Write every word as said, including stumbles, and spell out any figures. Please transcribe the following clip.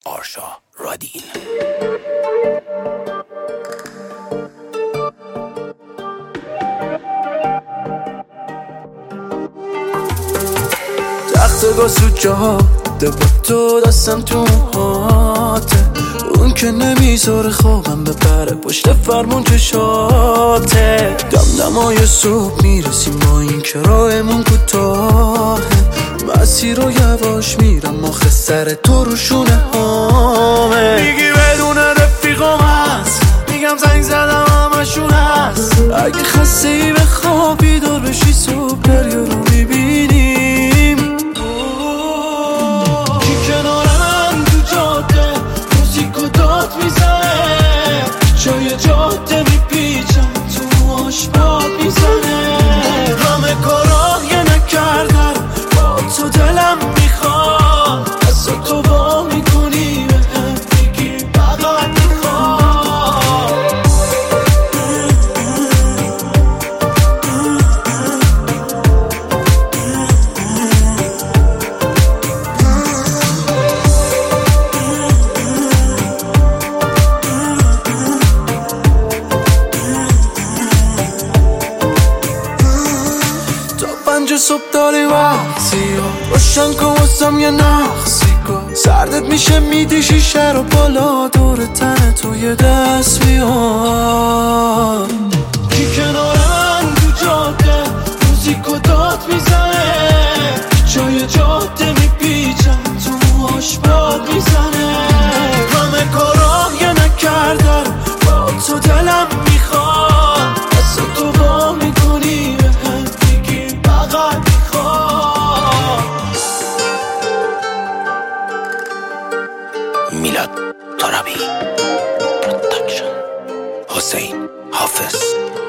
آرشا رادین. تخت گاسو جاده با تو دستم تو موهاته، اون که نمیذاره خوابم بپره پشت فرمون چشاته. دم دمای صبح میرسیم با این که راهمون کوتاهه، مسیر رو یواش میرم آخه سر تو رو شونه هامه. میگی بدون رفیقم هست، میگم زنگ زدم همشون هست. اگه خسته ای به خواب بیدار بشی صبح دریا رو میبینیم. کی کنار من تو جاده موزیکو داد میزنه، جای جاده میپیچم تو موهاش باد میزنه. همه کارا یه نکردم با تو دلم میخواد، از تو با میکنی به هم میگی فقط میخواد. تا پنج صبح داری وقتی ها روشن کن واسم یه نقصی کن، سردت میشه میدی شیشه رو بالا دور تن تو یه دست میاد. کی کنار من تو جاده موزیکو داد میزنه، جای جاده میپیچم تو موهاش باد میزنه. همه کارا یه نکردم با تو دلم میخواد، از تو با میکنی به هم میگی فقط میخواد. میلاد ترابی پروداکشن، حسین حافظ.